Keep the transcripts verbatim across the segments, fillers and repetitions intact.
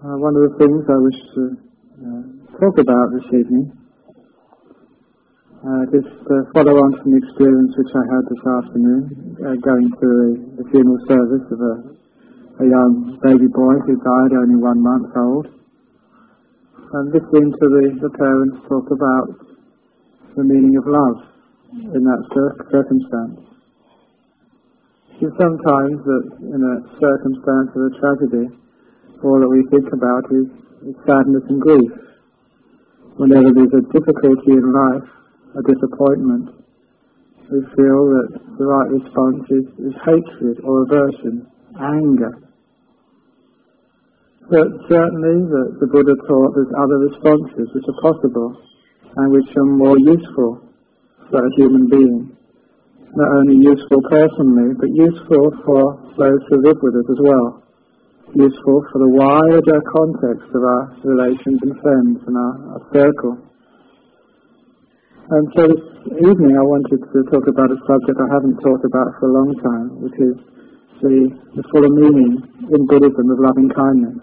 Uh, one of the things I wish to uh, talk about this evening, uh, just uh, follow on from the experience which I had this afternoon, uh, going to a, the funeral service of a, a young baby boy who died only one month old, and listening to the, the parents talk about the meaning of love in that cir- circumstance. It's sometimes that in a circumstance of a tragedy, all that we think about is, is sadness and grief. Whenever there's a difficulty in life, a disappointment, we feel that the right response is, is hatred or aversion, anger. But certainly the, the Buddha taught there's other responses which are possible and which are more useful for a human being. Not only useful personally, but useful for those who live with us as well. Useful for the wider context of our relations and friends and our, our circle. And so this evening I wanted to talk about a subject I haven't talked about for a long time, which is the, the fuller meaning in Buddhism of loving kindness.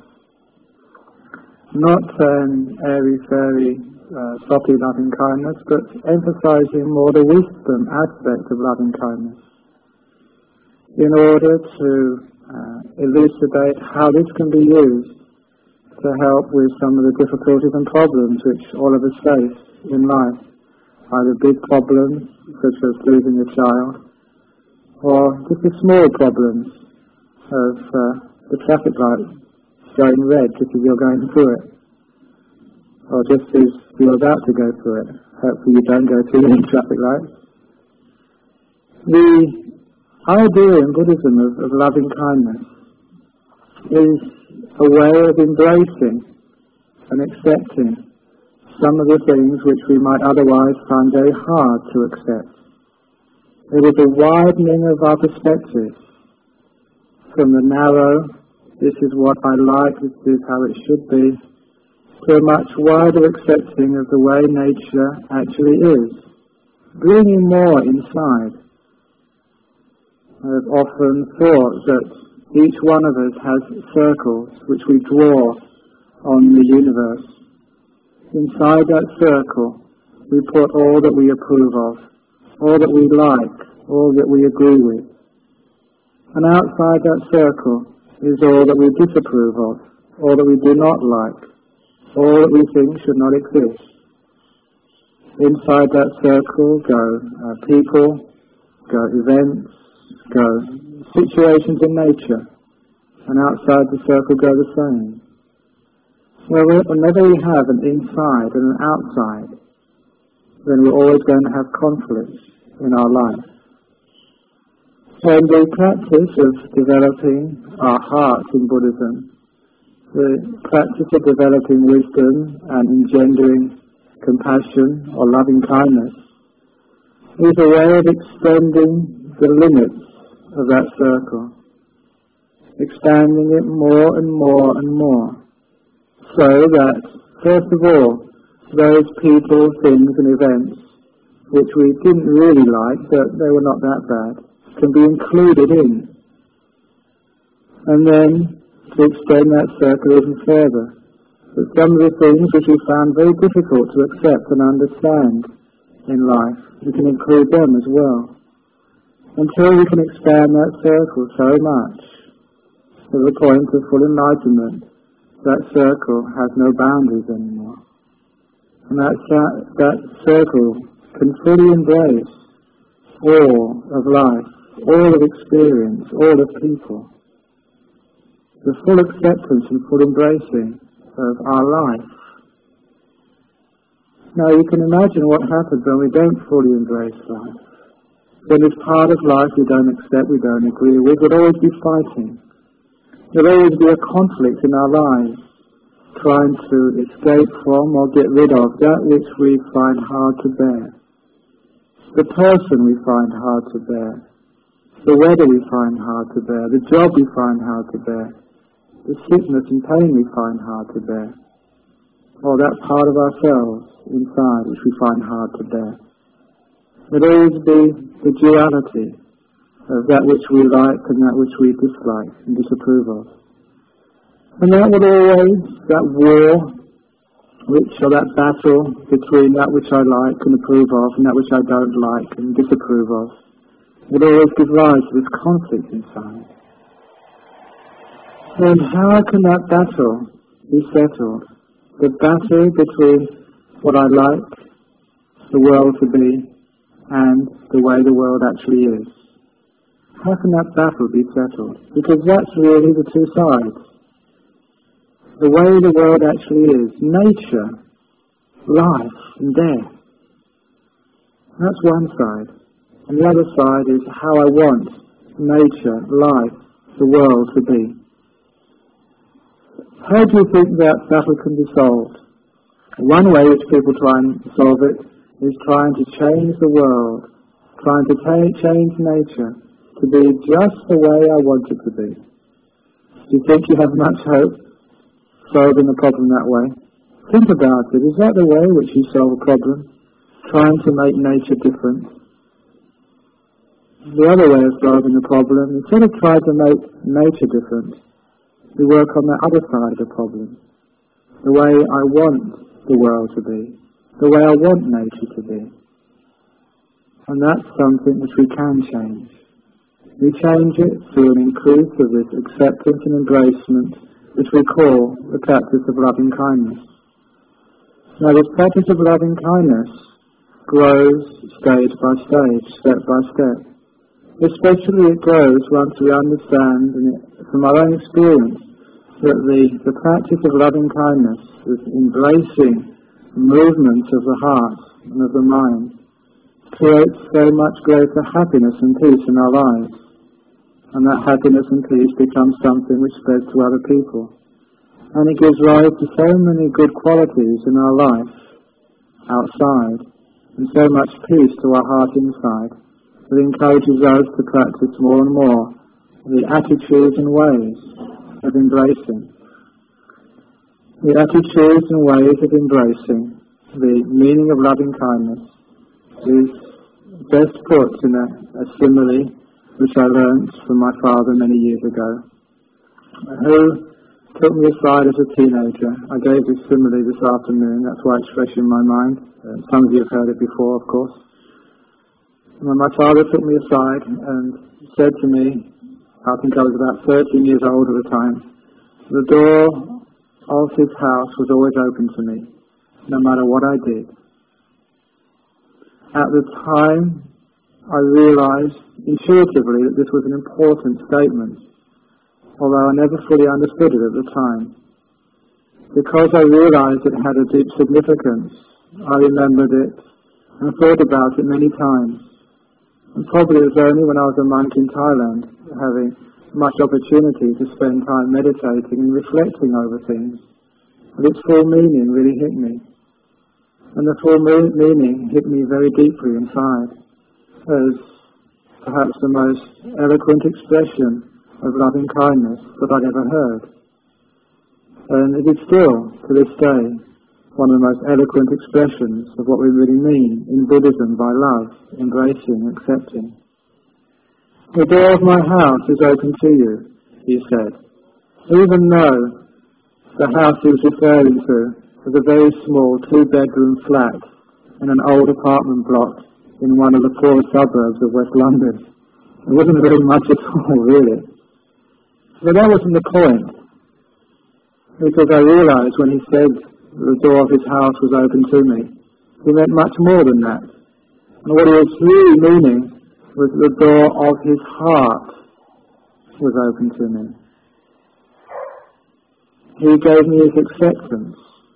Not an airy-fairy, uh, soppy loving kindness, but emphasizing more the wisdom aspect of loving kindness, in order to uh, elucidate how this can be used to help with some of the difficulties and problems which all of us face in life, either big problems such as losing a child, or just the small problems of uh, the traffic light going red just as you're going through it, or just as you're about to go through it. Hopefully you don't go through any traffic lights. The idea in Buddhism of, of loving kindness is a way of embracing and accepting some of the things which we might otherwise find very hard to accept. It is a widening of our perspective from the narrow, this is what I like, this is how it should be, to a much wider accepting of the way nature actually is, bringing more inside. I've often thought that each one of us has circles which we draw on the universe. Inside that circle we put all that we approve of, all that we like, all that we agree with. And outside that circle is all that we disapprove of, all that we do not like, all that we think should not exist. Inside that circle go uh, people, go events, go situations in nature, and outside the circle go the same. Well, whenever we have an inside and an outside, then we're always going to have conflicts in our life. And the practice of developing our hearts in Buddhism, the practice of developing wisdom and engendering compassion or loving kindness, is a way of extending the limits of that circle, expanding it more and more and more, so that, first of all, those people, things and events which we didn't really like, but they were not that bad, can be included in. And then to extend that circle even further, that some of the things which we found very difficult to accept and understand in life, we can include them as well, until we can expand that circle so much to the point of full enlightenment. That circle has no boundaries anymore, and that that circle can fully embrace all of life, all of experience, all of people. The full acceptance and full embracing of our life. Now you can imagine what happens when we don't fully embrace life. When it's part of life we don't accept, we don't agree with, we'll always be fighting. There'll always be a conflict in our lives, trying to escape from or get rid of that which we find hard to bear. The person we find hard to bear, the weather we find hard to bear, the job we find hard to bear, the sickness and pain we find hard to bear, or that part of ourselves inside which we find hard to bear. There'll always be the duality of that which we like and that which we dislike and disapprove of. And that would always, that war, which, or that battle between that which I like and approve of and that which I don't like and disapprove of, would always give rise to this conflict inside. And how can that battle be settled? The battle between what I like the world to be and the way the world actually is. How can that battle be settled? Because that's really the two sides. The way the world actually is, nature, life and death. That's one side. And the other side is how I want nature, life, the world to be. How do you think that battle can be solved? One way which people try and solve it is trying to change the world, trying to ta- change nature to be just the way I want it to be. Do you think you have much hope solving a problem that way? Think about it. Is that the way in which you solve a problem? Trying to make nature different? The other way of solving the problem, instead of trying to make nature different, we work on the other side of the problem. The way I want the world to be. The way I want nature to be. And that's something which we can change. We change it through an increase of this acceptance and embracement, which we call the practice of loving kindness. Now, this practice of loving kindness grows stage by stage, step by step. Especially it grows once we understand, and it, from our own experience, that the, the practice of loving kindness, this embracing movement of the heart and of the mind, creates so much greater happiness and peace in our lives. And that happiness and peace becomes something which spreads to other people. And it gives rise to so many good qualities in our life outside, and so much peace to our heart inside, that encourages us to practice more and more the attitudes and ways of embracing. The attitudes and ways of embracing the meaning of loving kindness is best put in a, a simile which I learned from my father many years ago, who took me aside as a teenager. I gave this simile this afternoon, that's why it's fresh in my mind. Uh, some of you have heard it before, of course. And my father took me aside and said to me, I think I was about thirteen years old at the time, the door of his house was always open to me, no matter what I did. At the time, I realized intuitively that this was an important statement, although I never fully understood it at the time. Because I realized it had a deep significance, I remembered it and thought about it many times. And probably it was only when I was a monk in Thailand, having much opportunity to spend time meditating and reflecting over things, that its full meaning really hit me. And the full me- meaning hit me very deeply inside, as perhaps the most eloquent expression of loving kindness that I'd ever heard. And it is still, to this day, one of the most eloquent expressions of what we really mean in Buddhism by love, embracing, accepting. The door of my house is open to you, he said, even though the house he was referring to was a very small two-bedroom flat in an old apartment block in one of the poor suburbs of West London. It wasn't very much at all, really. But that wasn't the point, because I realized when he said the door of his house was open to me, he meant much more than that. And what he was really meaning was the door of his heart was open to me. He gave me his acceptance.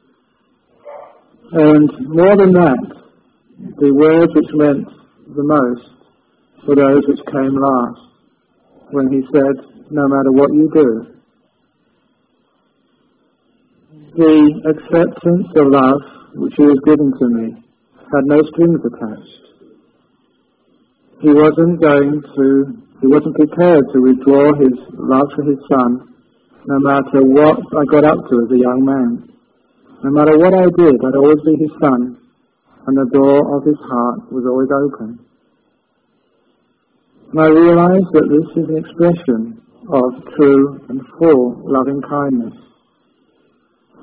And more than that, the words which meant the most were those which came last, when he said, no matter what you do. The acceptance of love which he was giving to me had no strings attached. He wasn't going to, he wasn't prepared to withdraw his love for his son, no matter what I got up to as a young man. No matter what I did, I'd always be his son, and the door of his heart was always open. And I realized that this is an expression of true and full loving kindness.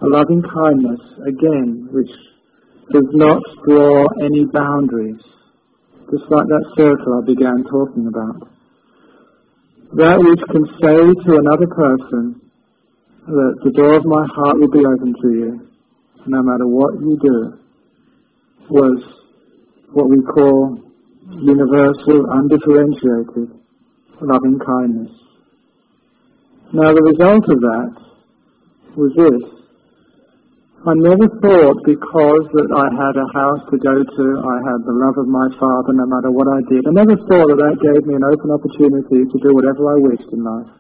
A loving kindness, again, which does not draw any boundaries, just like that circle I began talking about. That which can say to another person that the door of my heart will be open to you, no matter what you do, was what we call universal, undifferentiated, loving kindness. Now the result of that was this. I never thought because that I had a house to go to, I had the love of my Father no matter what I did. I never thought that that gave me an open opportunity to do whatever I wished in life.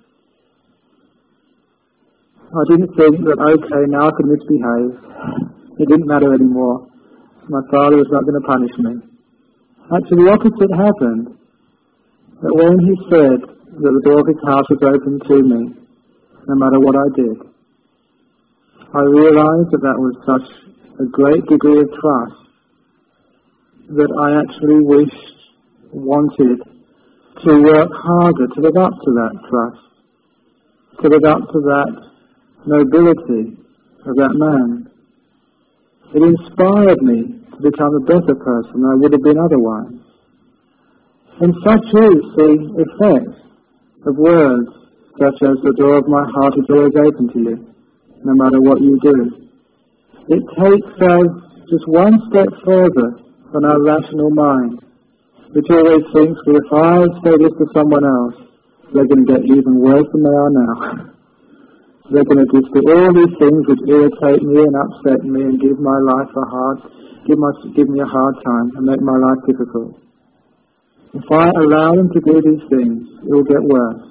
I didn't think that, okay, now I can misbehave. It didn't matter anymore. My Father was not going to punish me. Actually, the opposite happened. That when He said that the door of His house was open to me, no matter what I did, I realized that that was such a great degree of trust that I actually wished, wanted to work harder to live up to that trust, to live up to that nobility of that man. It inspired me to become a better person than I would have been otherwise. And such is the effect of words such as the door of my heart is always open to you, no matter what you do. It takes us just one step further than our rational mind, which always thinks, well, if I say this to someone else, they're going to get even worse than they are now. They're going to just do all these things which irritate me and upset me and give my life a hard, give, my, give me a hard time and make my life difficult. If I allow them to do these things, it will get worse.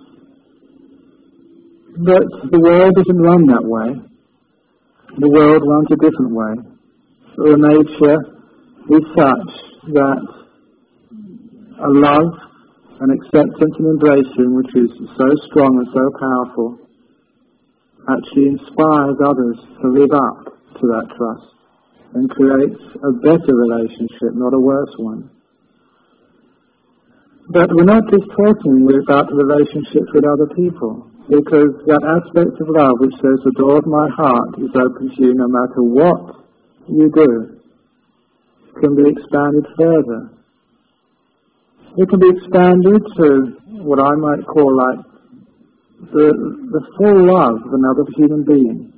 But the world doesn't run that way. The world runs a different way. So nature is such that a love, an acceptance and embracing which is so strong and so powerful actually inspires others to live up to that trust and creates a better relationship, not a worse one. But we're not just talking about the relationships with other people, because that aspect of love which says the door of my heart is open to you no matter what you do can be expanded further. It can be expanded to what I might call like the, the full love of another human being.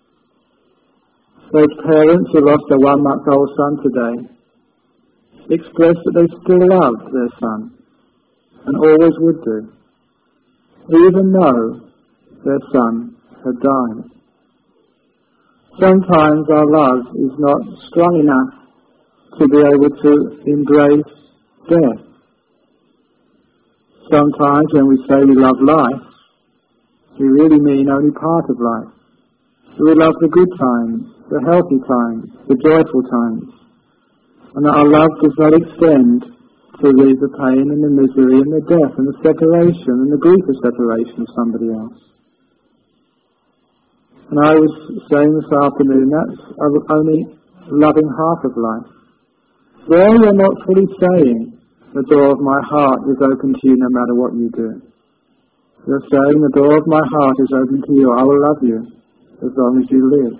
Those parents who lost their one-month-old son today express that they still love their son and always would do, even though their son had died. Sometimes our love is not strong enough to be able to embrace death. Sometimes when we say we love life, we really mean only part of life. So we love the good times, the healthy times, the joyful times, and that our love does not extend to the, the pain and the misery and the death and the separation and the grief of separation of somebody else. And I was saying this afternoon, that's only loving half of life. There you're not fully saying, the door of my heart is open to you no matter what you do. You're saying, the door of my heart is open to you, I will love you as long as you live.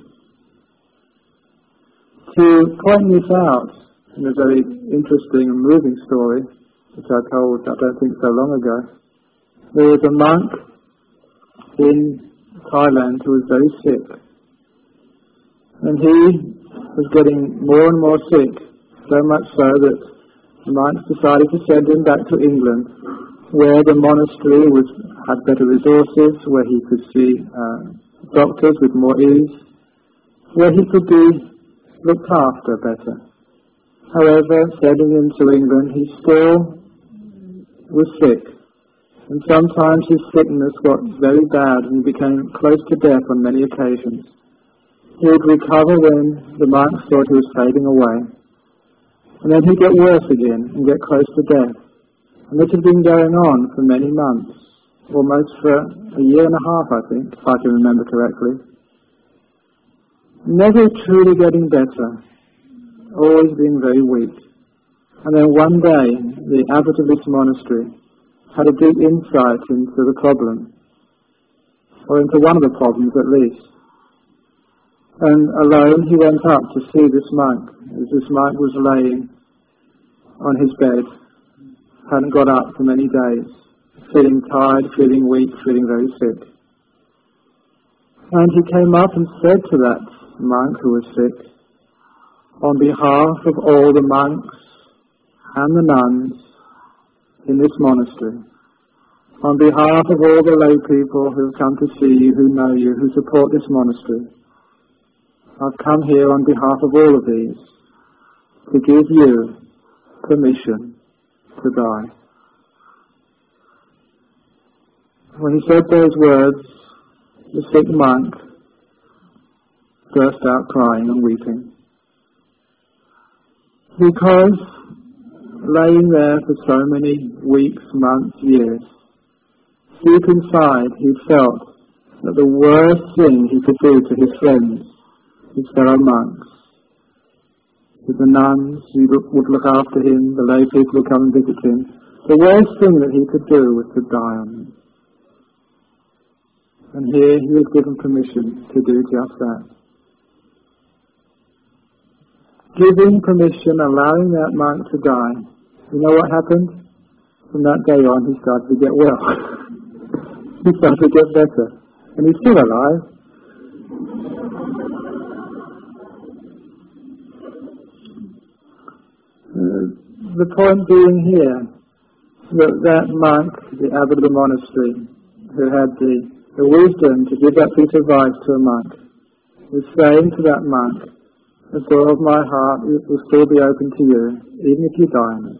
To point this out, in a very interesting and moving story, which I told, I don't think, so long ago. There was a monk in Thailand who was very sick. And he was getting more and more sick, so much so that the monks decided to send him back to England, where the monastery was, had better resources, where he could see uh, doctors with more ease, where he could be looked after better. However, sending him to England, he still was sick. And sometimes his sickness got very bad and he became close to death on many occasions. He would recover when the monks thought he was fading away. And then he'd get worse again and get close to death. And this had been going on for many months, almost for a year and a half, I think, if I can remember correctly. Never truly getting better. Always being very weak. And then one day, the abbot of this monastery had a deep insight into the problem, or into one of the problems at least. And alone he went up to see this monk, as this monk was laying on his bed, hadn't got up for many days, feeling tired, feeling weak, feeling very sick. And he came up and said to that monk who was sick, on behalf of all the monks and the nuns in this monastery, on behalf of all the lay people who have come to see you, who know you, who support this monastery, I've come here on behalf of all of these to give you permission to die. When he said those words, the sick monk burst out crying and weeping. Because laying there for so many weeks, months, years, deep inside he felt that the worst thing he could do to his friends, his fellow monks, with the nuns who would look after him, the lay people who come and visit him, the worst thing that he could do was to die on them. And here he was given permission to do just that. Giving permission, allowing that monk to die. You know what happened? From that day on he started to get well. He started to get better. And he's still alive. Uh, the point being here, that that monk, the abbot of the monastery, who had the, the wisdom to give that piece of advice to a monk, was saying to that monk, the door of my heart will still be open to you, even if you die in it.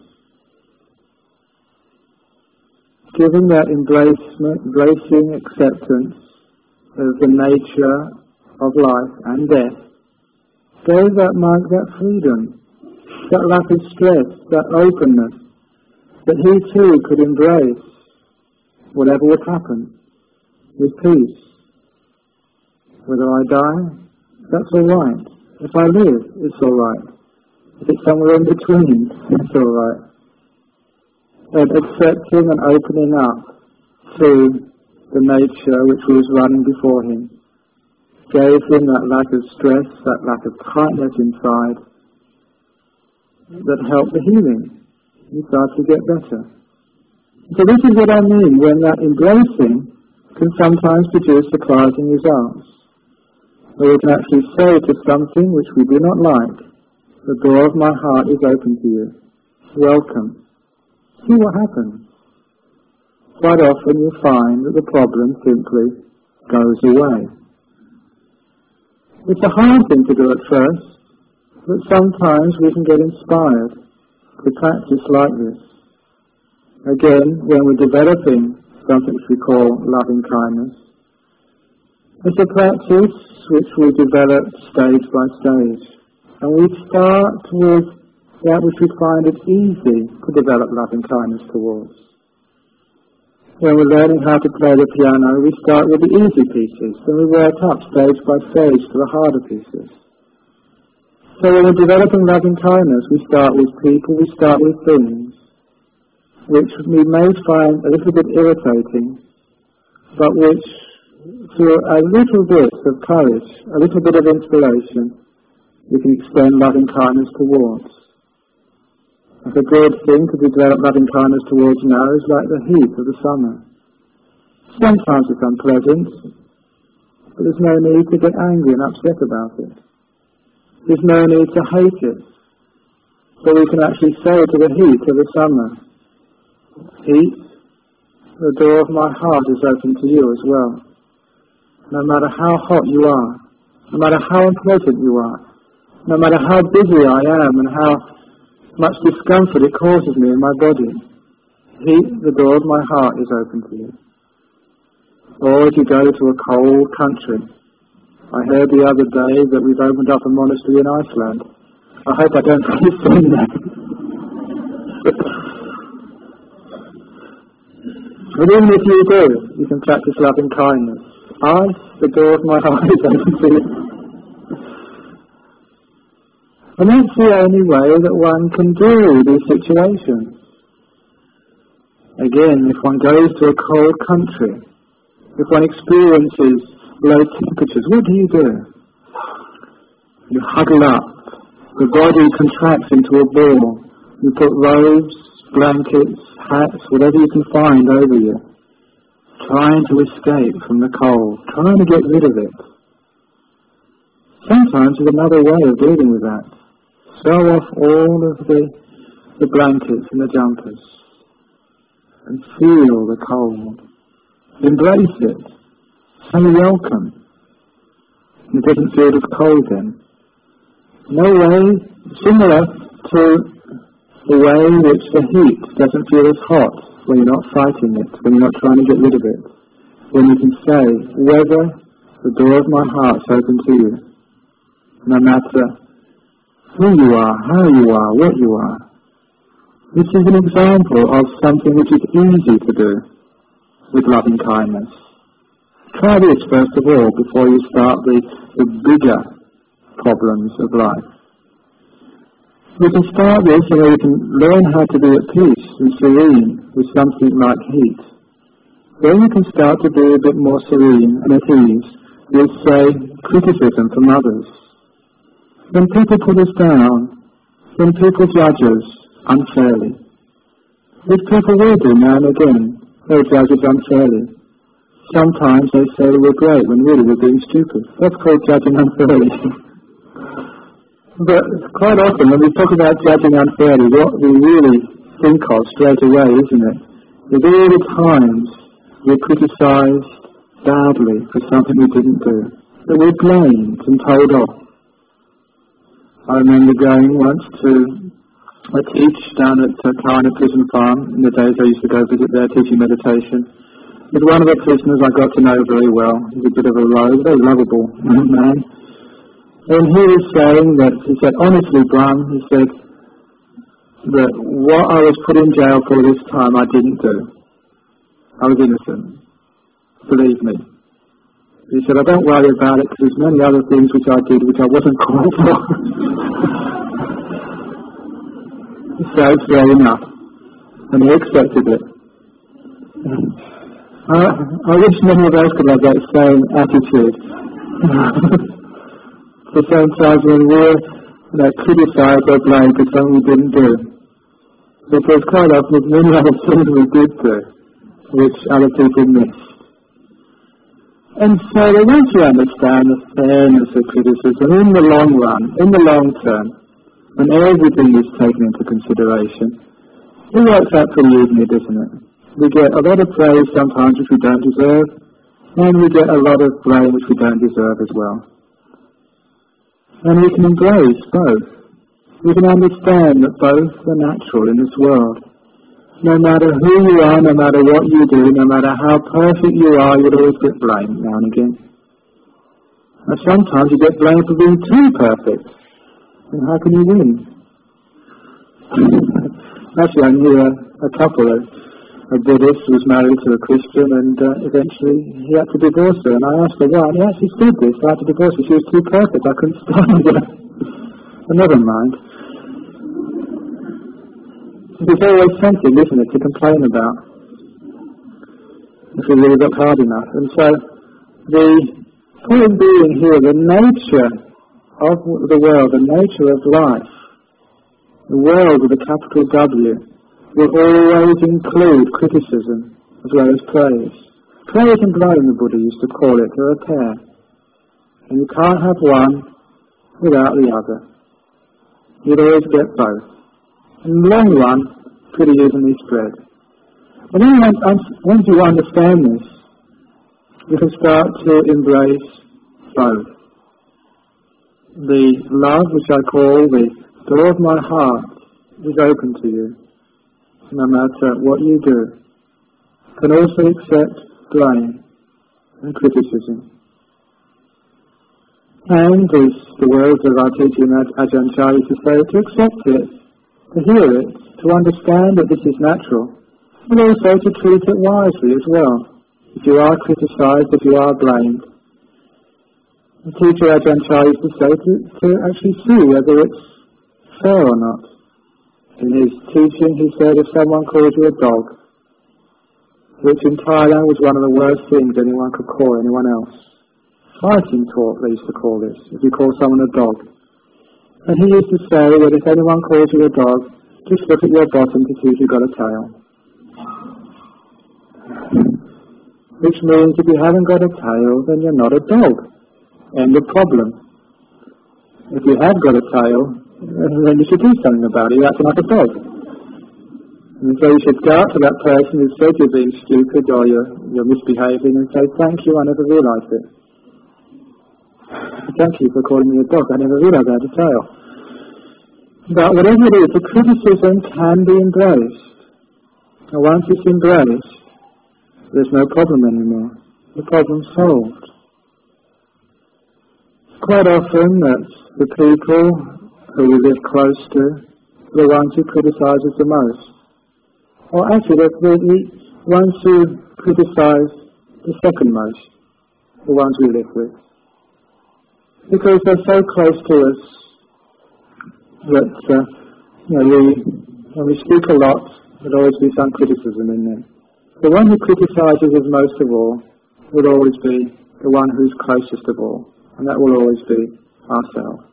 Giving that embracement, embracing acceptance of the nature of life and death, gave that monk that freedom, that lack of stress, that openness, that he too could embrace whatever would happen with peace. Whether I die, that's all right. If I live, it's all right. If it's somewhere in between, it's all right. And accepting and opening up to the nature which was running before him gave him that lack of stress, that lack of tightness inside, that helped the healing. He started to get better. So this is what I mean when that embracing can sometimes produce surprising results. Where we can actually say to something which we do not like, the door of my heart is open to you. Welcome. See what happens. Quite often you find that the problem simply goes away. It's a hard thing to do at first, but sometimes we can get inspired to practice like this. Again, when we're developing something which we call loving kindness, it's a practice which we develop stage by stage. And we start with that which we find it easy to develop loving kindness towards. When we're learning how to play the piano, we start with the easy pieces, and we work up stage by stage to the harder pieces. So when we're developing loving kindness, we start with people, we start with things, which we may find a little bit irritating, but which, through a little bit of courage, a little bit of inspiration, we can extend loving kindness towards. It's a good thing to develop loving kindness towards now is like the heat of the summer. Sometimes it's unpleasant, but there's no need to get angry and upset about it. There's no need to hate it. So we can actually say to the heat of the summer, heat, the door of my heart is open to you as well. No matter how hot you are, no matter how unpleasant you are, no matter how busy I am and how much discomfort it causes me in my body, heat, the door of my heart is open to you. Or if you go to a cold country, I heard the other day that we've opened up a monastery in Iceland. I hope I don't keep saying that. But even if you do, you can practice loving kindness. Ice, the door of my heart is open to you. And that's the only way that one can do these situations. Again, if one goes to a cold country, if one experiences low temperatures, what do you do? You huddle up. The body contracts into a ball. You put robes, blankets, hats, whatever you can find over you, trying to escape from the cold, trying to get rid of it. Sometimes there's another way of dealing with that. Throw off all of the, the blankets and the jumpers and feel the cold. Embrace it. Say welcome. It doesn't feel as cold then. No way similar to the way in which the heat doesn't feel as hot when you're not fighting it, when you're not trying to get rid of it. When you can say, whether the door of my heart's open to you, no matter who you are, how you are, what you are. This is an example of something which is easy to do with loving kindness. Try this first of all before you start the, the bigger problems of life. You can start this, you know, you can learn how to be at peace and serene with something like heat. Then you can start to be a bit more serene and at ease with, say, criticism from others. When people put us down, when people judge us unfairly, which people will do now and again, they'll judge us unfairly. Sometimes they say we're great when really we're being stupid. That's called judging unfairly. But quite often when we talk about judging unfairly, what we really think of straight away, isn't it, is all the times we're criticised badly for something we didn't do, that we're blamed and told off. I remember going once to a teach down at uh, Kaina Prison Farm in the days I used to go visit there teaching meditation. With one of the prisoners I got to know very well. He was a bit of a rogue, very lovable man. And he was saying that, he said, honestly, Bram, he said, that what I was put in jail for this time I didn't do. I was innocent. Believe me. He said, I don't worry about it because there's many other things which I did which I wasn't called for. So it's fair enough. And he accepted it. I, I wish many of us could have that same attitude. So sometimes when we're you know, criticised or blamed for something we didn't do, because quite often there's many other things we did do, which other people missed. And so that once you understand the fairness of criticism, in the long run, in the long term, when everything is taken into consideration, it works out pretty evenly, doesn't it? We get a lot of praise sometimes which we don't deserve, and we get a lot of blame which we don't deserve as well. And we can embrace both. We can understand that both are natural in this world. No matter who you are, no matter what you do, no matter how perfect you are, you'll always get blamed now and again. And sometimes you get blamed for being too perfect. And how can you win? Actually, I knew a, a couple of a Buddhist who was married to a Christian, and uh, eventually he had to divorce her. And I asked her why, and he actually said this, I had to divorce her. She was too perfect, I couldn't stand her. But never mind. There's always something, isn't it, to complain about, if we really look hard enough. And so, the point being here, the nature of the world, the nature of life, the world with a capital W, will always include criticism as well as praise. Praise and blame, the Buddha used to call it, are a pair. And you can't have one without the other. You'd always get both. In the long run, pretty evenly spread. And then once you understand this, you can start to embrace both. The love, which I call the door of my heart, is open to you, no matter what you do. Can also accept blame and criticism. And, as the words of our teacher Ajahn Chah used to say, to accept it, to hear it, to understand that this is natural, and also to treat it wisely as well. If you are criticised, if you are blamed, the teacher Ajahn Chah used to say to, to actually see whether it's fair or not. In his teaching, he said, if someone calls you a dog, which in Thailand was one of the worst things anyone could call anyone else. Fighting talk, they used to call this. If you call someone a dog, And he used to say that if anyone calls you a dog, just look at your bottom to see if you've got a tail. Which means if you haven't got a tail, then you're not a dog. End of problem. If you have got a tail, then you should do something about it. You're acting like a dog. And so you should go up to that person who said you're being stupid or you're, you're misbehaving and say, thank you, I never realised it. Thank you for calling me a dog, I never realised I had a tail. But whatever it is, the criticism can be embraced. And once it's embraced, there's no problem anymore. The problem's solved. Quite often that's the people who we live close to, the ones who criticise us the most. Or actually, the, the, the ones who criticise the second most, the ones we live with. Because they're so close to us that, uh, you know, we, when we speak a lot, there'll always be some criticism in there. The one who criticises us most of all will always be the one who's closest of all, and that will always be ourselves.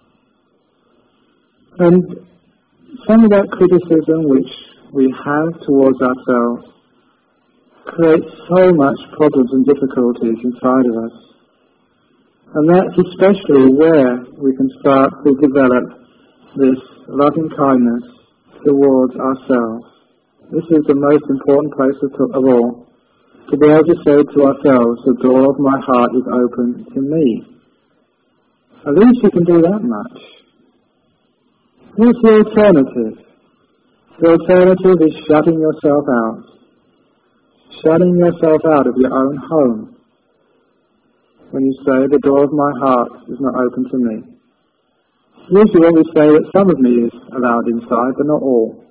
And some of that criticism which we have towards ourselves creates so much problems and difficulties inside of us. And that's especially where we can start to develop this loving kindness towards ourselves. This is the most important place of all, to be able to say to ourselves, the door of my heart is open to me. At least you can do that much. What's the alternative? The alternative is shutting yourself out. Shutting yourself out of your own home. When you say, the door of my heart is not open to me. Usually when we say that some of me is allowed inside, but not all.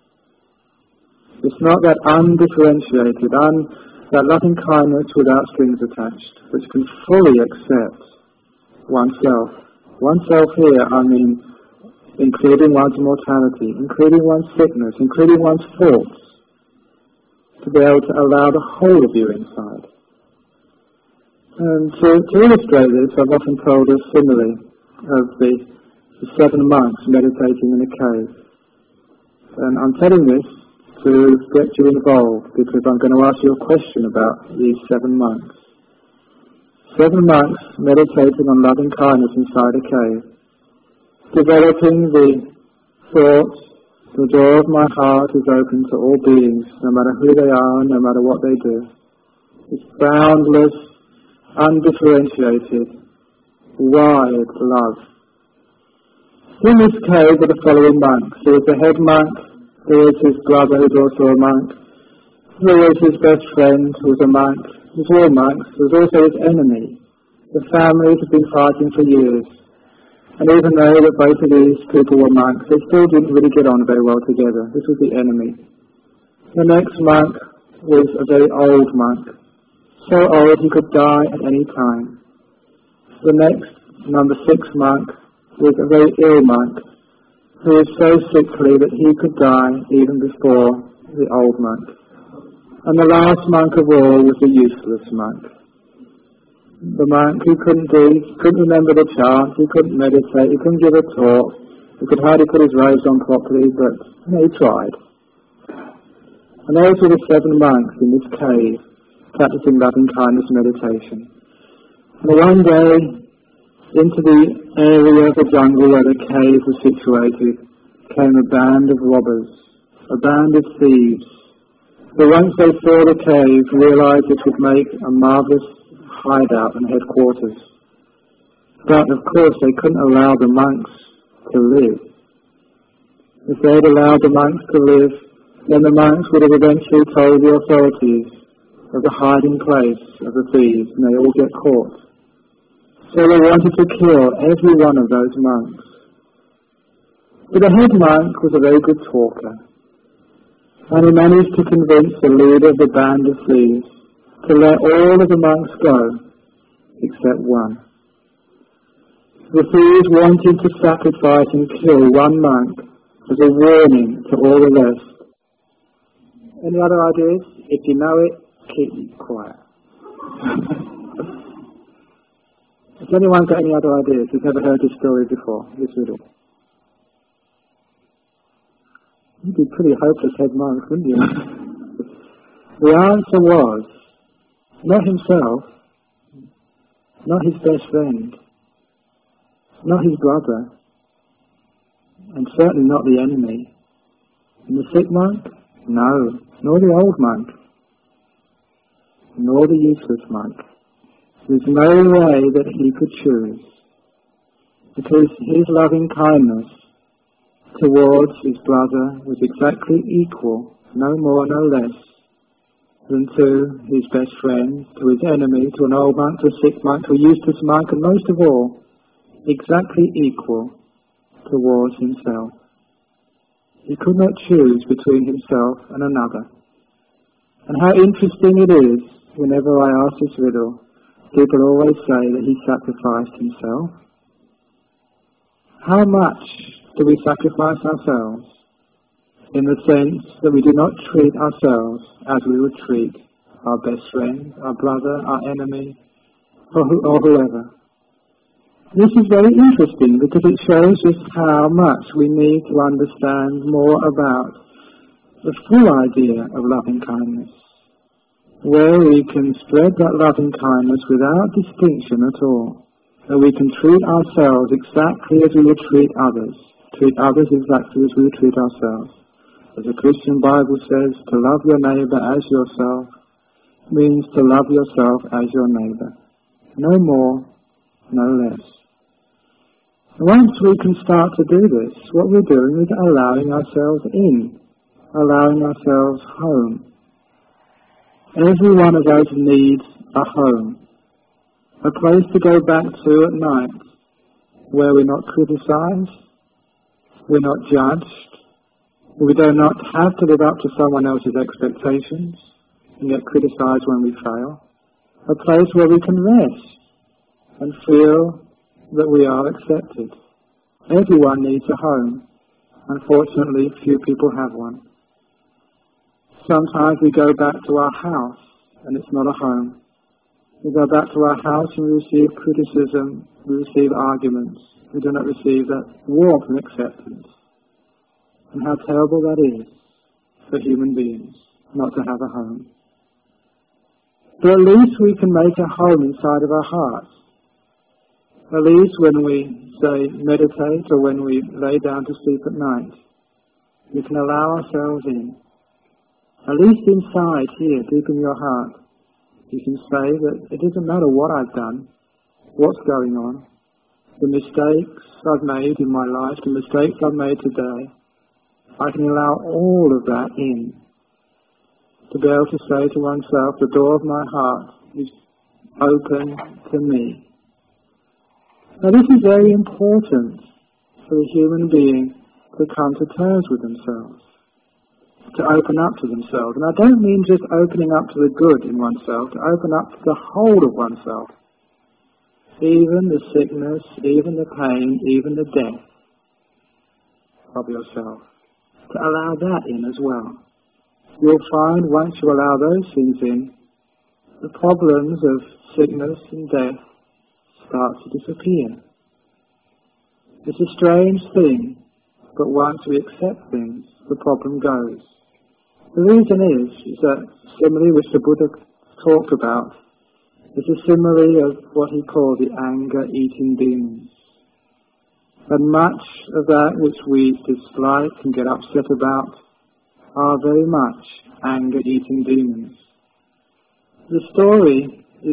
It's not that undifferentiated, un, that loving kindness without strings attached, which can fully accept oneself. Oneself here, I mean, including one's mortality, including one's sickness, including one's faults, to be able to allow the whole of you inside. And to, to illustrate this, I've often told a simile of the, the seven monks meditating in a cave. And I'm telling this to get you involved, because I'm going to ask you a question about these seven monks. Seven monks meditating on loving kindness inside a cave, developing the thought, the door of my heart is open to all beings, no matter who they are, no matter what they do. It's boundless, undifferentiated, wide love. In this cave were the following monks. There was the head monk, there was his brother who was also a monk, there was his best friend who was a monk, there was all monks, there was also his enemy. The families had been fighting for years. And even though that both of these people were monks, they still didn't really get on very well together. This was the enemy. The next monk was a very old monk. So old he could die at any time. The next, number six monk, was a very ill monk, who was so sickly that he could die even before the old monk. And the last monk of all was the useless monk. The monk who couldn't do, couldn't remember the chant, he couldn't meditate, he couldn't give a talk, he could hardly put his robes on properly, but you know, he tried. And those were the seven monks in this cave, practicing loving kindness meditation. And one day, into the area of the jungle where the cave was situated, came a band of robbers, a band of thieves, who once they saw the cave realized it would make a marvelous hideout and headquarters. But of course they couldn't allow the monks to live. If they had allowed the monks to live, then the monks would have eventually told the authorities of the hiding place of the thieves, and they all get caught. So they wanted to kill every one of those monks. But the head monk was a very good talker, and he managed to convince the leader of the band of thieves to let all of the monks go, except one. The thieves wanted to sacrifice and kill one monk as a warning to all the rest. Any other ideas? If you know it, keep quiet. Has anyone got any other ideas? Who's never heard this story before, this riddle? You'd be pretty hopeless head monk, wouldn't you? The answer was, not himself, not his best friend, not his brother, and certainly not the enemy. And the sick monk? No, nor the old monk, nor the useless monk. There's no way that he could choose, because his loving kindness towards his brother was exactly equal, no more, no less, than to his best friend, to his enemy, to an old monk, to a sick monk, to a useless monk, and most of all, exactly equal towards himself. He could not choose between himself and another. And how interesting it is, whenever I ask this riddle, people always say that he sacrificed himself. How much do we sacrifice ourselves? In the sense that we do not treat ourselves as we would treat our best friend, our brother, our enemy, or, who, or whoever. This is very interesting because it shows just how much we need to understand more about the full idea of loving kindness, where we can spread that loving kindness without distinction at all, that we can treat ourselves exactly as we would treat others, treat others exactly as we would treat ourselves. As the Christian Bible says, to love your neighbour as yourself means to love yourself as your neighbour. No more, no less. Once we can start to do this, what we're doing is allowing ourselves in, allowing ourselves home. Every one of us needs a home, a place to go back to at night, where we're not criticised, we're not judged, we do not have to live up to someone else's expectations and get criticised when we fail. A place where we can rest and feel that we are accepted. Everyone needs a home. Unfortunately, few people have one. Sometimes we go back to our house and it's not a home. We go back to our house and we receive criticism, we receive arguments. We do not receive that warmth and acceptance. And how terrible that is for human beings, not to have a home. But at least we can make a home inside of our hearts. At least when we, say, meditate or when we lay down to sleep at night, we can allow ourselves in. At least inside here, deep in your heart, you can say that it doesn't matter what I've done, what's going on, the mistakes I've made in my life, the mistakes I've made today, I can allow all of that in. To be able to say to oneself, the door of my heart is open to me. Now this is very important for a human being to come to terms with themselves, to open up to themselves. And I don't mean just opening up to the good in oneself, to open up to the whole of oneself. Even the sickness, even the pain, even the death of yourself. To allow that in as well. You'll find once you allow those things in, the problems of sickness and death start to disappear. It's a strange thing, but once we accept things, the problem goes. The reason is, is that simile which the Buddha talked about is a simile of what he called the anger-eating demons. And much of that which we dislike and get upset about are very much anger-eating demons. The story is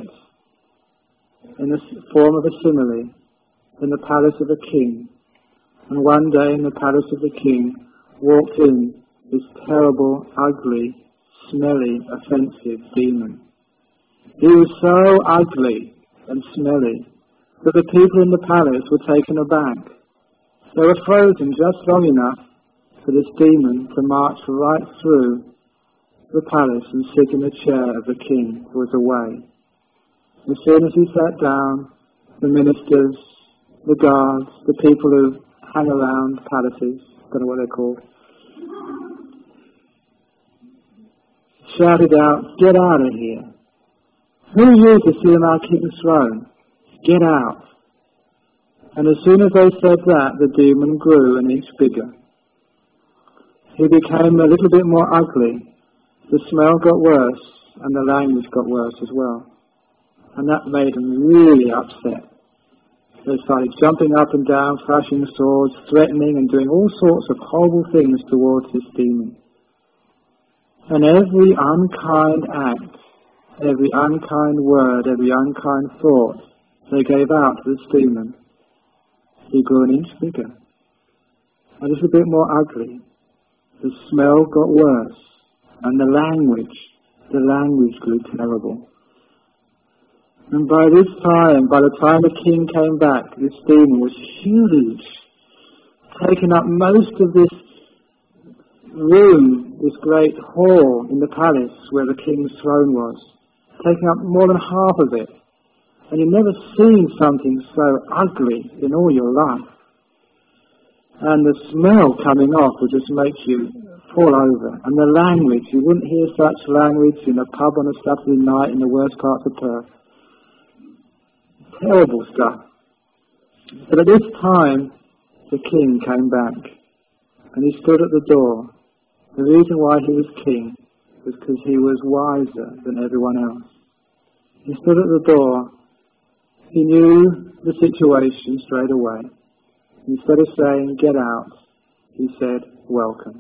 set in the form of a simile in the palace of a king. And one day in the palace of the king walked in this terrible, ugly, smelly, offensive demon. He was so ugly and smelly that the people in the palace were taken aback. They were frozen just long enough for this demon to march right through the palace and sit in the chair of the king who was away. As soon as he sat down, the ministers, the guards, the people who hang around palaces, don't know what they're called, shouted out, "Get out of here! Who are you to sit on our king's throne? Get out!" And as soon as they said that, the demon grew an inch bigger. he became a little bit more ugly. The smell got worse, and the language got worse as well. And that made them really upset. They started jumping up and down, flashing swords, threatening and doing all sorts of horrible things towards this demon. And every unkind act, every unkind word, every unkind thought they gave out to this demon, he grew an inch bigger, a little bit more ugly. The smell got worse, and the language, the language grew terrible. And by this time, by the time the king came back, this demon was huge, taking up most of this room, this great hall in the palace where the king's throne was, taking up more than half of it. And you've never seen something so ugly in all your life. And the smell coming off would just make you fall over. And the language, you wouldn't hear such language in a pub on a Saturday night in the worst parts of Perth. Terrible stuff. But at this time, the king came back, and he stood at the door. The reason why he was king was because he was wiser than everyone else. He stood at the door. He knew the situation straight away. Instead of saying, "Get out," he said, "Welcome.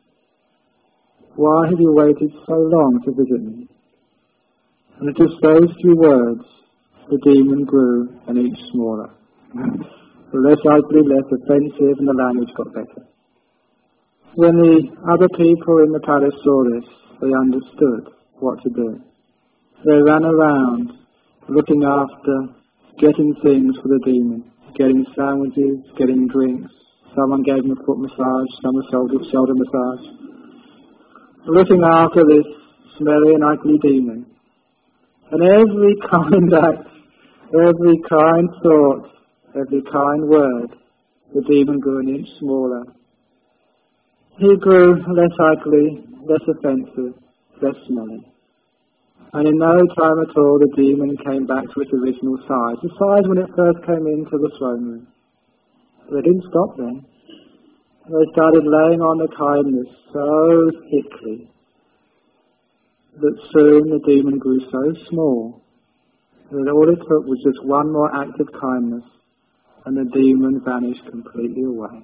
Why have you waited so long to visit me?" And at just those few words, the demon grew an inch smaller. Less ugly, less offensive, and the language got better. When the other people in the palace saw this, they understood what to do. They ran around, looking after, getting things for the demon, getting sandwiches, getting drinks. Someone gave him a foot massage, someone sold a shoulder massage. Looking after this smelly and ugly demon. And every kind act, every kind thought, every kind word, the demon grew an inch smaller. He grew less ugly, less offensive, less smelly. And in no time at all, the demon came back to its original size, the size when it first came into the throne room. But they didn't stop then. They started laying on the kindness so thickly that soon the demon grew so small that all it took was just one more act of kindness, and the demon vanished completely away.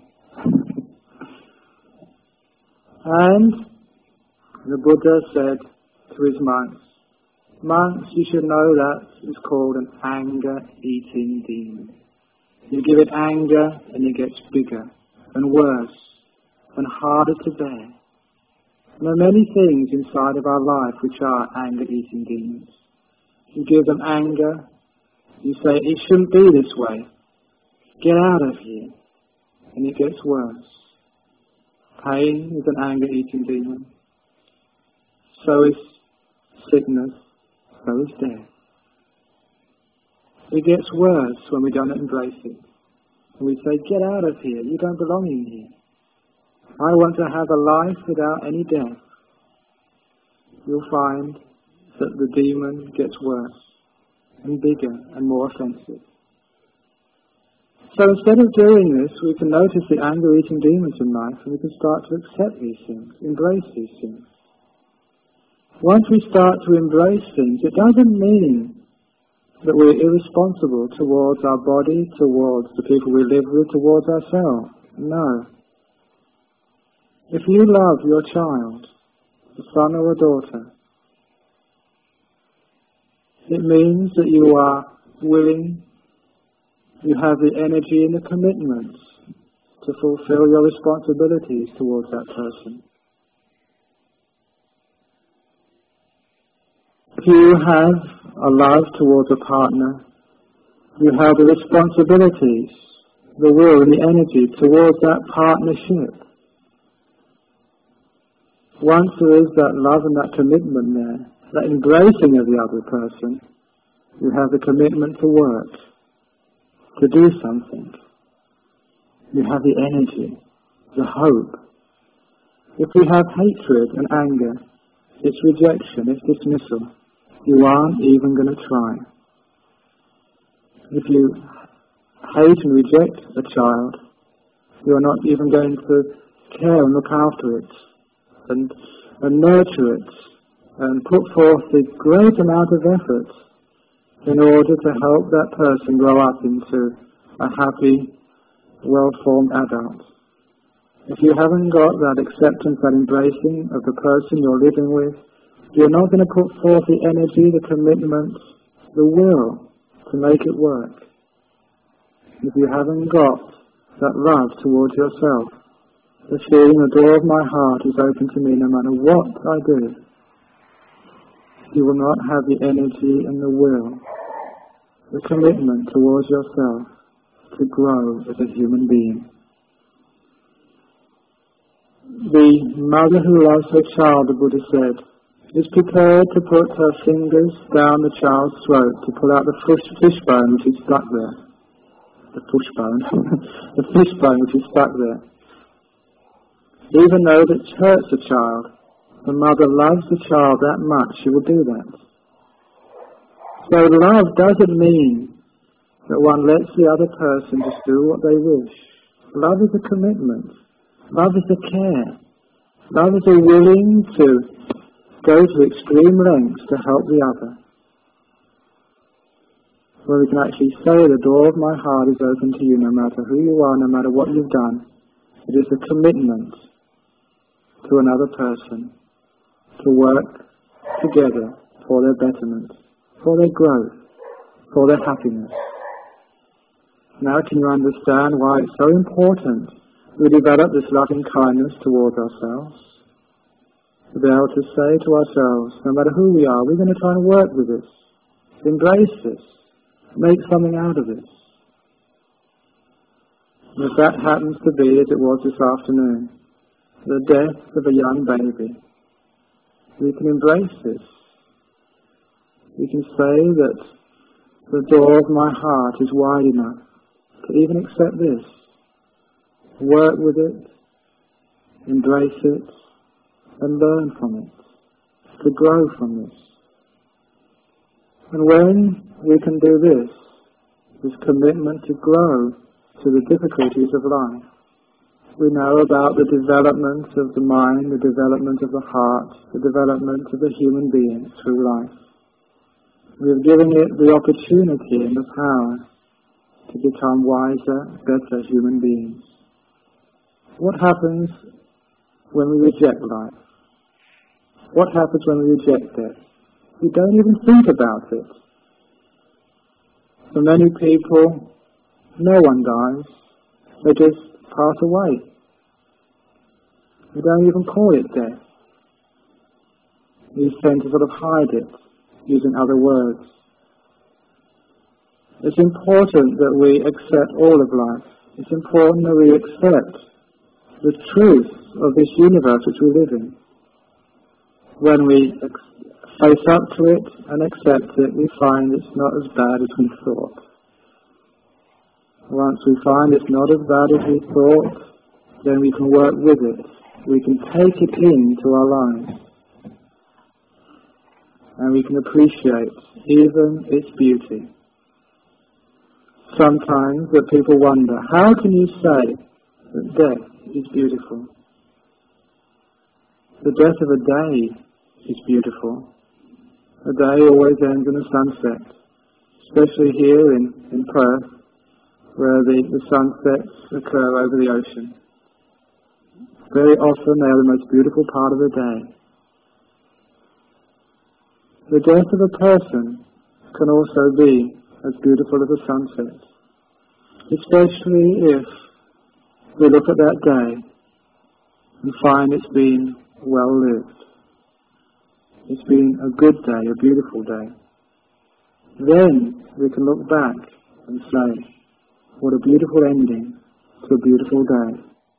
And the Buddha said to his monks, "Monks, you should know that is called an anger-eating demon. You give it anger and it gets bigger and worse and harder to bear. There are many things inside of our life which are anger-eating demons. You give them anger, you say, it shouldn't be this way. Get out of here. And it gets worse. Pain is an anger-eating demon. So is sickness. So is death. It gets worse when we don't embrace it. And we say, get out of here. You don't belong in here. I want to have a life without any death. You'll find that the demon gets worse and bigger and more offensive. So instead of doing this, we can notice the anger-eating demons in life, and we can start to accept these things, embrace these things. Once we start to embrace things, it doesn't mean that we're irresponsible towards our body, towards the people we live with, towards ourselves. No. If you love your child, a son or a daughter, it means that you are willing, you have the energy and the commitment to fulfill your responsibilities towards that person. If you have a love towards a partner, you have the responsibilities, the will and the energy towards that partnership. Once there is that love and that commitment there, that embracing of the other person, you have the commitment to work, to do something. You have the energy, the hope. If we have hatred and anger, it's rejection, it's dismissal. You aren't even going to try. If you hate and reject a child, you are not even going to care and look after it, and, and nurture it, and put forth a great amount of effort in order to help that person grow up into a happy, well-formed adult. If you haven't got that acceptance, that embracing of the person you're living with, you're not going to put forth the energy, the commitment, the will to make it work. If you haven't got that love towards yourself, the feeling the door of my heart is open to me no matter what I do, you will not have the energy and the will, the commitment towards yourself to grow as a human being. The mother who loves her child, the Buddha said, is prepared to put her fingers down the child's throat to pull out the fish, fish bone which is stuck there. The fish bone. the fish bone which is stuck there. Even though it hurts the child, the mother loves the child that much, she will do that. So love doesn't mean that one lets the other person just do what they wish. Love is a commitment. Love is a care. Love is a willing to go to extreme lengths to help the other. Where we can actually say, the door of my heart is open to you no matter who you are, no matter what you've done. It is a commitment to another person to work together for their betterment, for their growth, for their happiness. Now can you understand why it's so important we develop this loving kindness towards ourselves? To be able to say to ourselves, no matter who we are, we're going to try and work with this, embrace this, make something out of this. And if that happens to be, as it was this afternoon, the death of a young baby, we can embrace this. We can say that the door of my heart is wide enough to even accept this. Work with it, embrace it, and learn from it, to grow from this. And when we can do this, this commitment to grow to the difficulties of life, we know about the development of the mind, the development of the heart, the development of the human being through life. We have given it the opportunity and the power to become wiser, better human beings. What happens when we reject life? What happens when we reject death? We don't even think about it. For many people, no one dies. They just pass away. We don't even call it death. We tend to sort of hide it, using other words. It's important that we accept all of life. It's important that we accept the truth of this universe which we live in. When we face up to it and accept it, we find it's not as bad as we thought. Once we find it's not as bad as we thought, then we can work with it. We can take it into our lives. And we can appreciate even its beauty. Sometimes that people wonder, how can you say that death is beautiful? The death of a day is beautiful. A day always ends in a sunset, especially here in, in Perth, where the, the sunsets occur over the ocean. Very often they are the most beautiful part of the day. The death of a person can also be as beautiful as a sunset, especially if we look at that day and find it's been well lived. It's been a good day, a beautiful day. Then we can look back and say, what a beautiful ending to a beautiful day.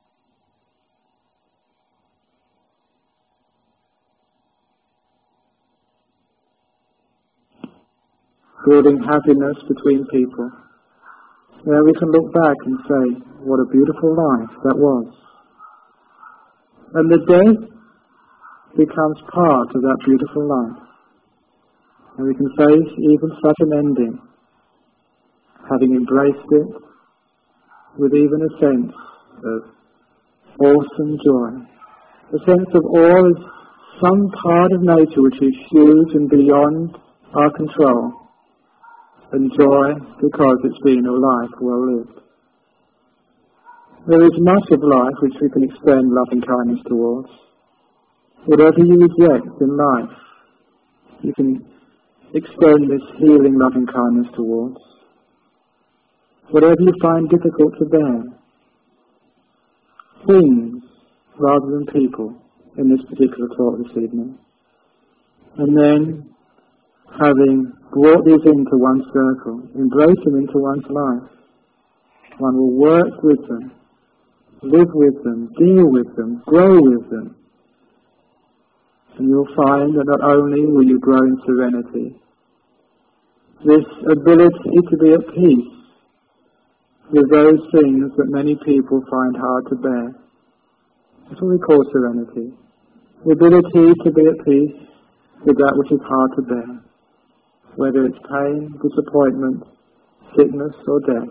Building happiness between people. There we can look back and say, what a beautiful life that was. And the death becomes part of that beautiful life. And we can face even such an ending, having embraced it with even a sense of awesome joy. The sense of awe is some part of nature which is huge and beyond our control, and joy because it's been a life well lived. There is much of life which we can extend loving kindness towards. Whatever you reject in life, you can extend this healing loving kindness towards. Whatever you find difficult to bear, things rather than people in this particular talk this evening. And then, having brought these into one circle, embrace them into one's life. One will work with them, live with them, deal with them, grow with them. And you'll find that not only will you grow in serenity, this ability to be at peace with those things that many people find hard to bear. That's what we call serenity. The ability to be at peace with that which is hard to bear, whether it's pain, disappointment, sickness or death.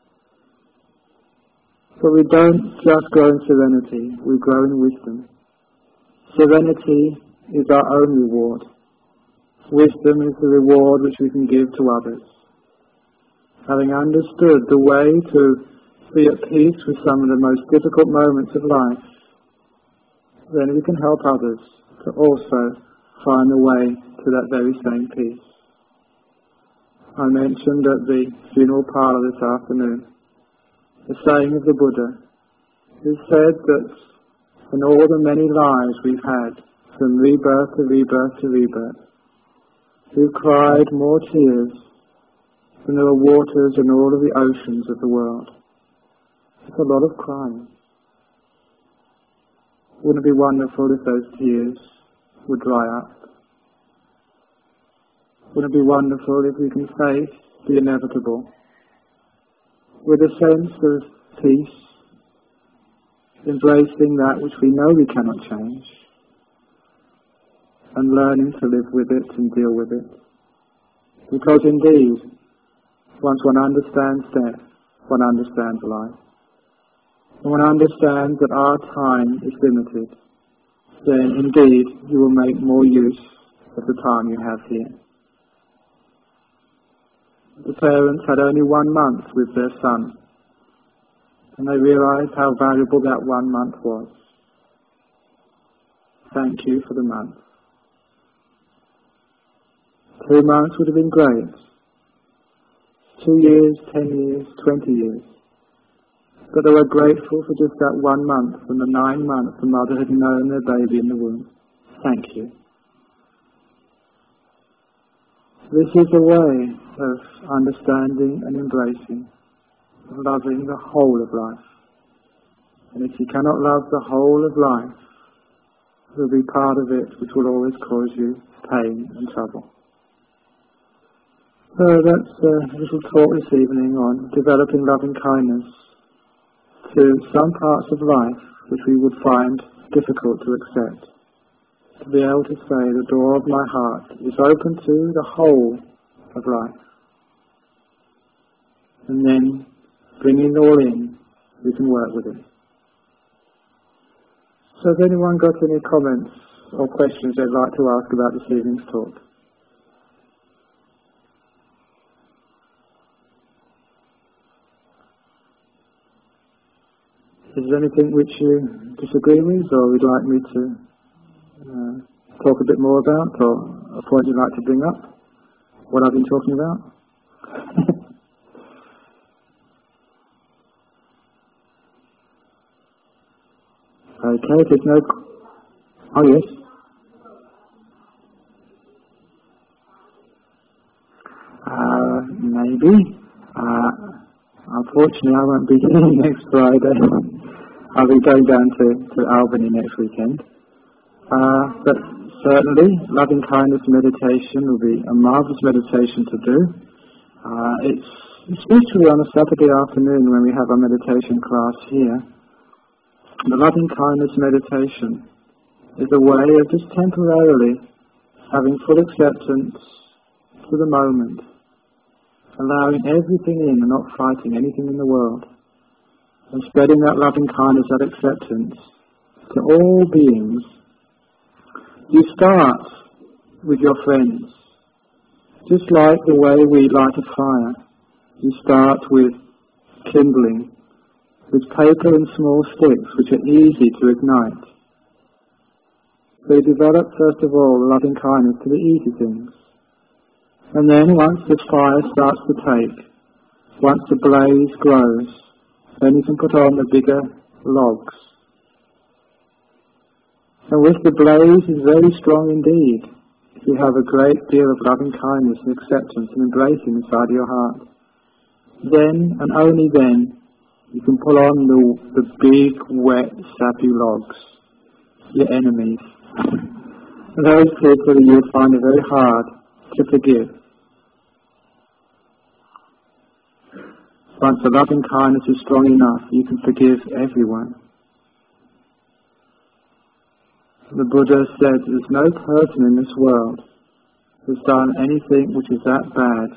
So we don't just grow in serenity, we grow in wisdom. Serenity is our own reward. Wisdom is the reward which we can give to others. Having understood the way to be at peace with some of the most difficult moments of life, then we can help others to also find the way to that very same peace. I mentioned at the funeral parlour this afternoon the saying of the Buddha, who said that in all the many lives we've had, from rebirth to rebirth to rebirth, we've cried more tears than there are waters in all of the oceans of the world. It's a lot of crying. Wouldn't it be wonderful if those tears would dry up? Wouldn't it be wonderful if we can face the inevitable with a sense of peace, embracing that which we know we cannot change, and learning to live with it and deal with it? Because indeed, once one understands death, one understands life. And one understands that our time is limited, then indeed you will make more use of the time you have here. The parents had only one month with their son, and they realized how valuable that one month was. Thank you for the month. Two months would have been great. Two years, ten years, twenty years. But they were grateful for just that one month, from the nine months the mother had known their baby in the womb. Thank you. This is a way of understanding and embracing, of loving the whole of life. And if you cannot love the whole of life, there will be part of it which will always cause you pain and trouble. So that's a little talk this evening on developing loving kindness to some parts of life which we would find difficult to accept. To be able to say the door of my heart is open to the whole of life. And then, bringing it all in, we can work with it. So has anyone got any comments or questions they'd like to ask about this evening's talk? Is there anything which you disagree with, or would like me to uh, talk a bit more about, or a point you'd like to bring up? What I've been talking about? Okay, if there's no... Oh, yes. Uh, maybe. Uh, unfortunately, I won't be here next Friday. I'll be going down to, to Albany next weekend. Uh, but certainly, loving kindness meditation will be a marvellous meditation to do. Uh, it's especially on a Saturday afternoon when we have our meditation class here. The loving kindness meditation is a way of just temporarily having full acceptance to the moment, allowing everything in and not fighting anything in the world, and spreading that loving kindness, that acceptance to all beings. You start with your friends, just like the way we light a fire. You start with kindling, with paper and small sticks which are easy to ignite. So you develop first of all loving kindness to the easy things. And then once the fire starts to take, once the blaze grows, then you can put on the bigger logs. And with the blaze is very strong indeed, if you have a great deal of loving kindness and acceptance and embracing inside your heart. Then, and only then, you can pull on the, the big, wet, sappy logs, your enemies. And those people that you'll find it very hard to forgive. Once the loving kindness is strong enough, you can forgive everyone. The Buddha said there's no person in this world who's done anything which is that bad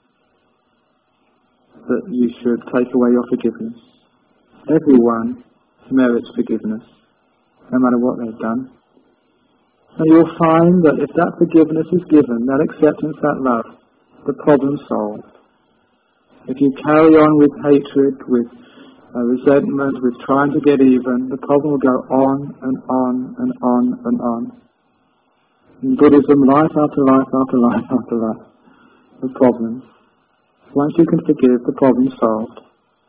that you should take away your forgiveness. Everyone merits forgiveness, no matter what they've done. And you'll find that if that forgiveness is given, that acceptance, that love, the problem's solved. If you carry on with hatred, with uh, resentment, with trying to get even, the problem will go on and on and on and on. In Buddhism, life after life after life after life, the problems. Once you can forgive, the problem's solved.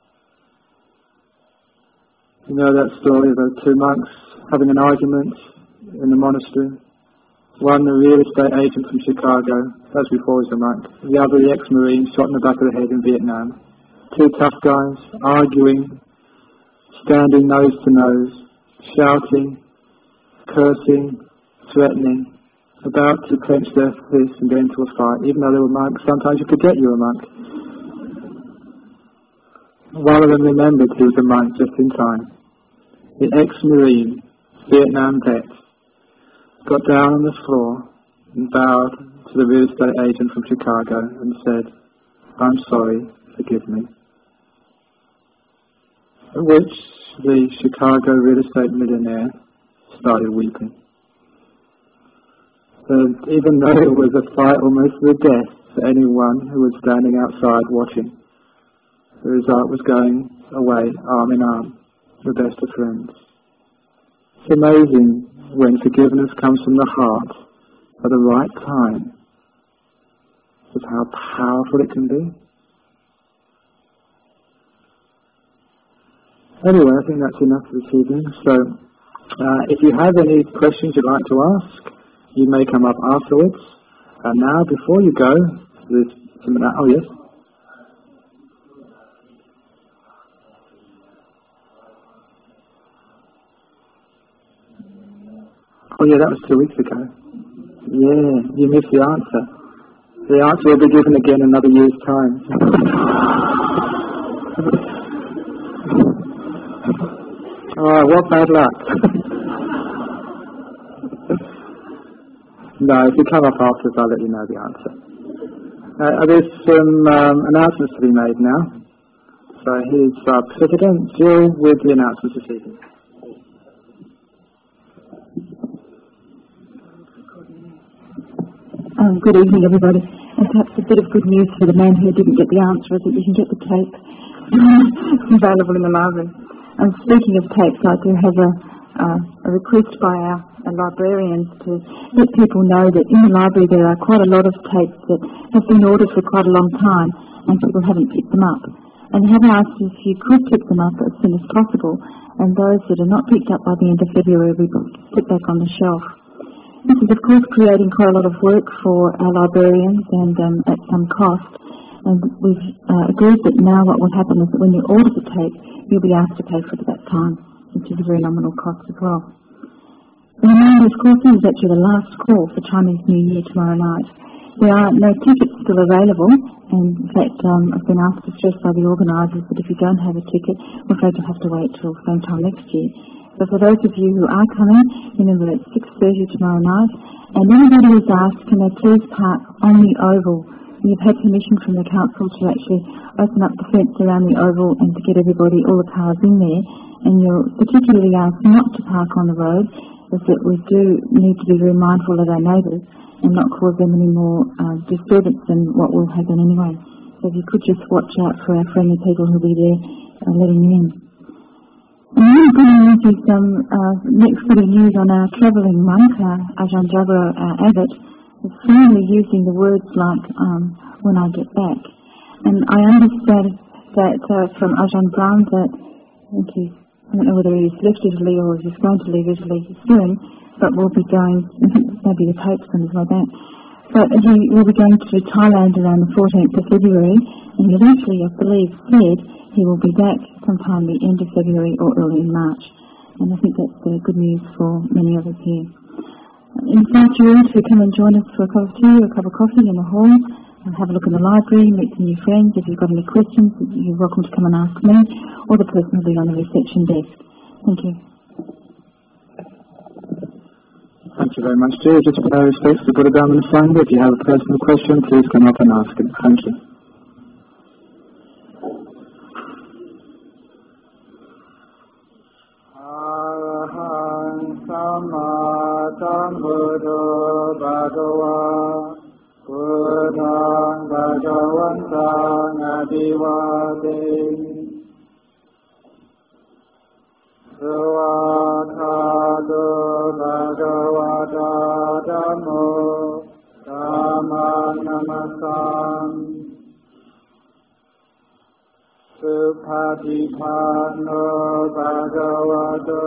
You know that story of those two monks having an argument in the monastery? One, the real estate agent from Chicago, that was before he was a monk. The other, the ex-marine, shot in the back of the head in Vietnam. Two tough guys, arguing, standing nose to nose, shouting, cursing, threatening, about to clench their fists and get into a fight. Even though they were monks, sometimes you forget you're a monk. One of them remembered he was a monk just in time. The ex-marine, Vietnam vet, got down on the floor and bowed to the real estate agent from Chicago and said, "I'm sorry, forgive me." At which the Chicago real estate millionaire started weeping. And even though it was a fight almost to the death for anyone who was standing outside watching, the result was going away arm in arm, the best of friends. It's amazing when forgiveness comes from the heart at the right time, just how powerful it can be. Anyway, I think that's enough for this evening. So, uh, if you have any questions you'd like to ask, you may come up afterwards. And now, before you go, there's some, oh yes? Oh yeah, that was two weeks ago. Yeah, you missed the answer. The answer will be given again in another year's time. Oh, what bad luck. No, if you come up afterwards, I'll let you know the answer. Uh, there's some um, announcements to be made now. So here's our President Jill with the announcements this evening. Um, good evening, everybody. And perhaps a bit of good news for the man who didn't get the answer is that you can get the tape available in the library. And speaking of tapes, I do have a, uh, a request by our, our librarians to let people know that in the library there are quite a lot of tapes that have been ordered for quite a long time and people haven't picked them up. And have asked if you could pick them up as soon as possible, and those that are not picked up by the end of February will be put back on the shelf. This is, of course, creating quite a lot of work for our librarians and um, at some cost. And we've uh, agreed that now what will happen is that when you order the tape, you'll be asked to pay for it at that time, which is a very nominal cost as well. The reminder, of course, is actually the last call for Chinese New Year tomorrow night. There are no tickets still available, and in fact, um, I've been asked to stress by the organisers that if you don't have a ticket, we're afraid you'll have to wait till the same time next year. So for those of you who are coming, remember it's six thirty tomorrow night, and anybody who's asked, can they please park on the oval we've had permission from the council to actually open up the fence around the oval and to get everybody, all the cars in there. And you're particularly asked not to park on the road, is that we do need to be very mindful of our neighbours and not cause them any more uh, disturbance than what will happen anyway. So if you could just watch out for our friendly people who'll be there uh, letting you in. And then good news is um, uh, next bit of news on our travelling monk, uh, Ajahn Jagaro, our abbot, is finally using the words like, um, when I get back. And I understand that uh, from Ajahn Brahm that, thank you, I don't know whether he's left Italy or he's going to leave Italy soon, but we'll be going, maybe the Pope's on his way back, but he will be going to Thailand around the fourteenth of February, and he actually, I believe, said he will be back sometime the end of February or early in March. And I think that's uh, good news for many of us here. I invite you all to come and join us for a cup of tea or a cup of coffee in the hall, and have a look in the library, meet some new friends. If you've got any questions, you're welcome to come and ask me, or the person will be on the reception desk. Thank you. Thank you very much, Julie. Just for our respects to Buddha Dhamma and Sangha, if you have a personal question, please come up and ask it. Thank you. Arahant Samma Sambuddho Bhagava Buddhaṃ Bhagavaṃ Adivādemi Suvākkhāto Bhagavata Dhammo Dhammam Namasāmi Supatipanno Bhagavato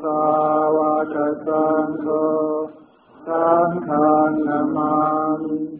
Sāvaka Saṅgho Saṅgham Namāmi